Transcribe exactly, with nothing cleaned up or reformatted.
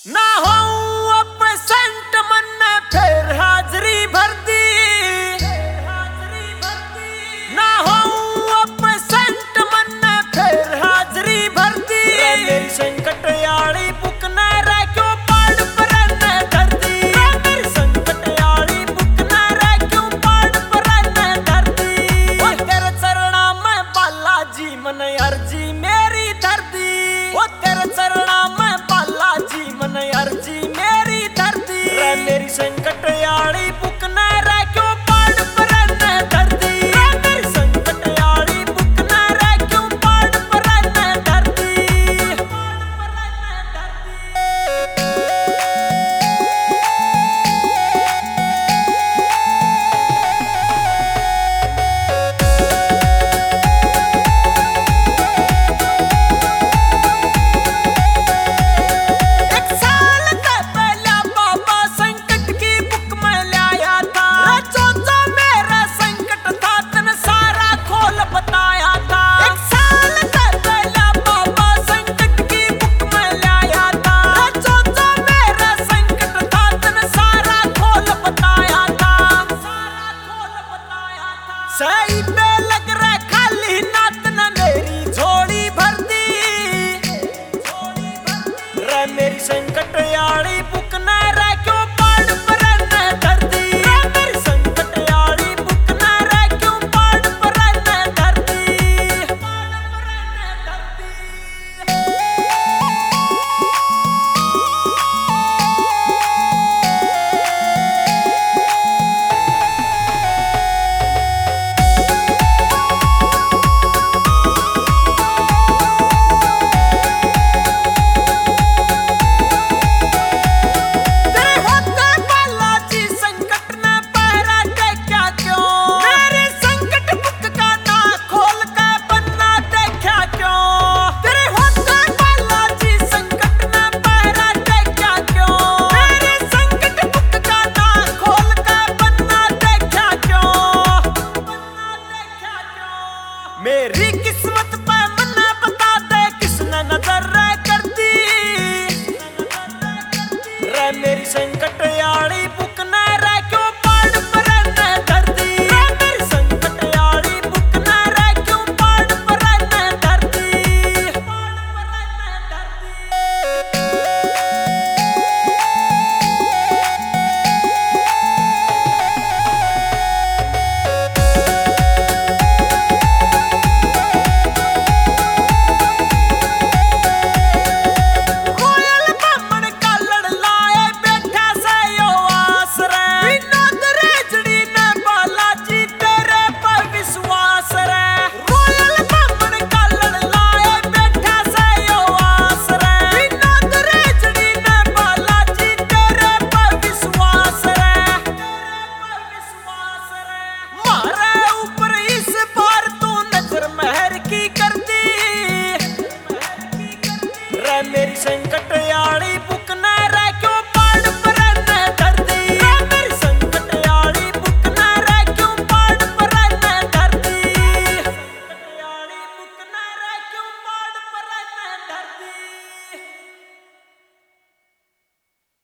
ना हो अपसेंट मन ने फिर हाजरी भर दी। ना हो अपसेंट मन ने फिर हाजरी भर दी। मेरी संकट याड़ी बुक न रह क्यों पाड़ पर न धर दी। मेरी संकट याड़ी बुक न रह क्यों पाड़ पर न धर दी। ओ तेरे चरणा में बालाजी मन अर्जी मेरी धर दी। ओ तेरे चरणा में बालाजी मन अर्जी मेरी धर दी। मेरी संकट याड़ी बुक न रह क्यों पाड़ पर न धर दी। मेरी संकट याड़ी बुक न रह क्यों पाड़ पर न धर दी। पाड़ पर न धर दी। एक साल से पहले बाबा संकट की बुक में लाया था। जो जो मेरा संकट था तन सारा खोल बताया था। एक साल से पहले बाबा संकट की बुक में लाया था। जो जो मेरा संकट था तन सारा खोल बताया था। सारा खोल बताया था। सही पे लग रहा खाली नात न मेरी झोली भर दी। रे मेरी संकट याड़ी बुक